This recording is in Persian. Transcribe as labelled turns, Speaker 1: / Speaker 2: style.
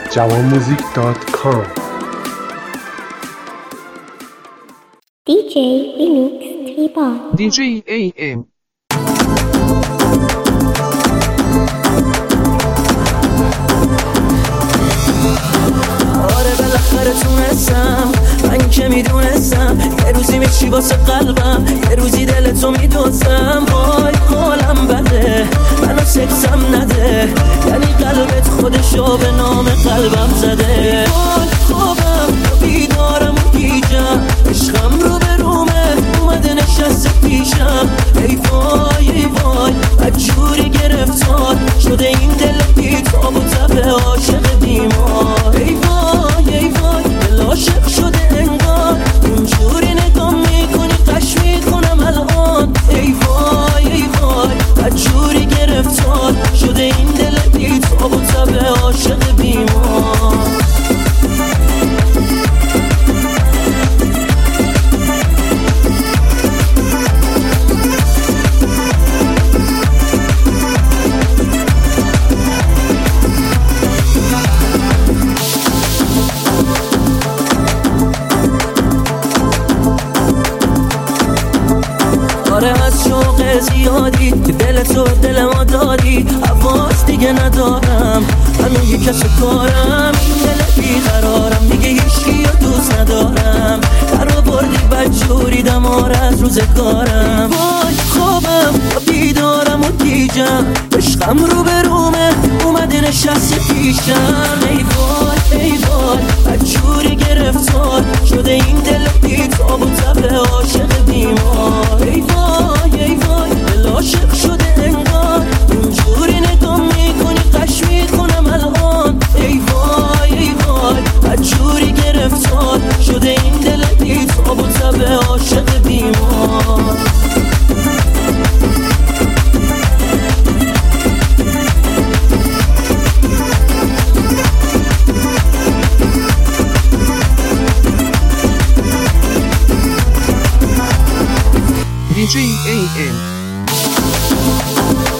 Speaker 1: jawanmusic.com.
Speaker 2: DJ Remix Triba
Speaker 3: DJ AM.
Speaker 4: آره بالاخره تونستم، من که میدونستم یه روزی میشی واسه قلبم، یه روزی دلتو میدوزم. وای حالم بده، منو سکسم نده، یعنی قلبت خودشو به نام قلبم زده. وای خوابم بیدارم و گیجم، عشقم رو به رومه اومده نشسته پیشم. ای وای ای وای بدجوری گرفتار شده این دل بی تاب و تب عاشق بیمار. ای وای ای وای دل عاشق شده انگار، اونجوری نگاه میکنی قش میکنم الان. ای وای ای وای بدجوری گرفتار شده این دل بی تاب و تب عاشق بیمار. آره از شوق زیادی که دل تو دل ما دادی، حواس دیگه ندارم، همین یک کس کارم، این دل بیقرارم دیگه هیچکی رو دوست ندارم. در آوردی بدجوری دمار از روزگارم. وای خوابم بیدارم و گیجم، عشقم رو به رومه اومده نشسته پیشم. ای وای ای وای بدجوری گرفتار شده این دل بی تاب و تب عاشق بیمار. ای وای ای وای دل عاشق شده انگار، اونجوری نگاه میکنی قش میکنم الان. ای وای ای وای بدجوری گرفتار شده این دل بی تاب و تب عاشق بیمار.
Speaker 3: DJ AM.